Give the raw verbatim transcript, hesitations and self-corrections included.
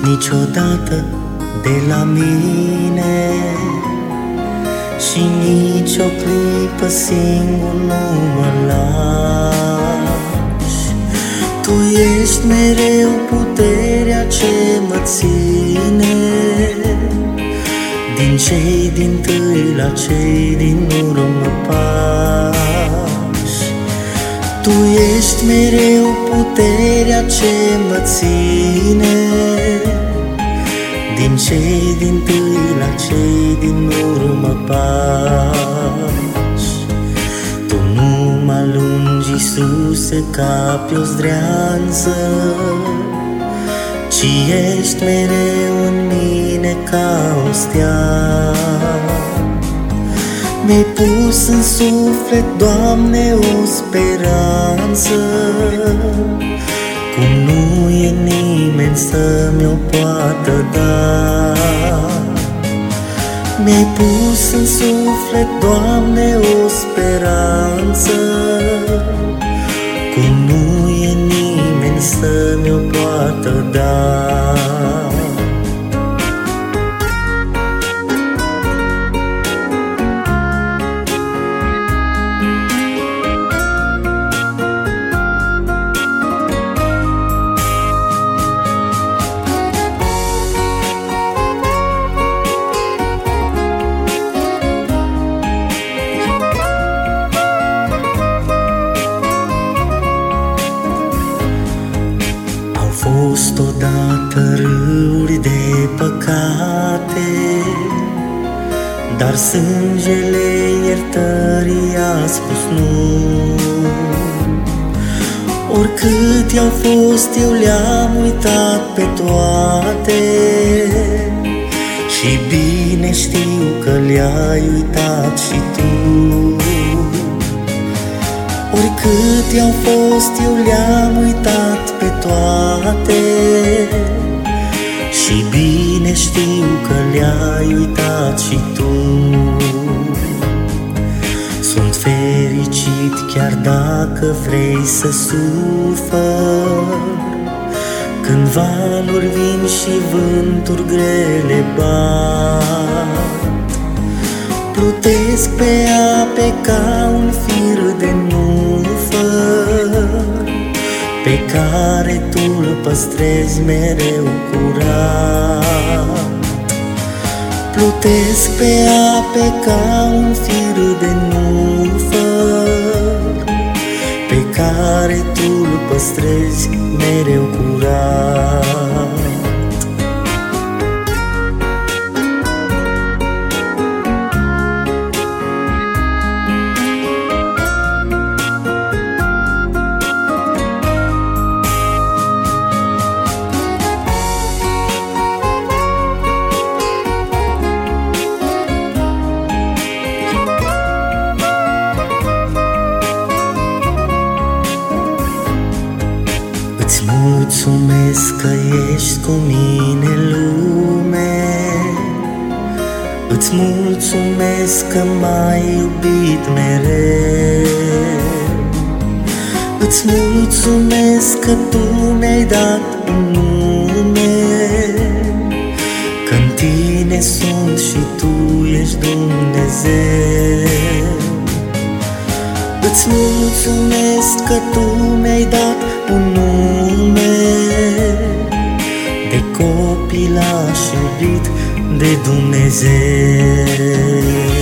niciodată de la mine și nici o clipă singur nu mă lași. Tu ești mereu puterea ce mă ține, din cei dintâi la cei din urmă pași. Tu ești mereu puterea ce mă ține, din cei dintâi la cei din urmă pași. Tu nu mă alungi, Iisuse, ca pe o zdreanță, ci ești mereu în mine ca o stea. Mi-ai pus în suflet, Doamne, o speranță, cum nu e nimeni să mi-o poată da. Mi-ai pus în suflet, Doamne, o speranță, cum nu e nimeni să mi-o poată da. Au fost odată râuri de păcate, dar sângele iertării a spus nu. Oricât i-au fost, eu le-am uitat pe toate, și bine știu că le-ai uitat și tu. Oricât i-au fost, eu le-am uitat pe toate, și bine știu că le-ai uitat și tu. Sunt fericit chiar dacă vrei să sufăr, când valuri vin și vânturi grele bat. Plutesc pe ape ca un fir de nufăr, pe care tu îl păstrezi mereu curat. Plutesc pe ape ca un fir de nufăr, pe care tu îl păstrezi mereu curat. Îți mulțumesc că ești cu mine în lume, îți mulțumesc că m-ai iubit mereu. Îți mulțumesc că tu mi-ai dat un nume, că în tine sunt și tu ești Dumnezeu. Îți mulțumesc că tu mi-ai dat un nume, de copilaș iubit de Dumnezeu.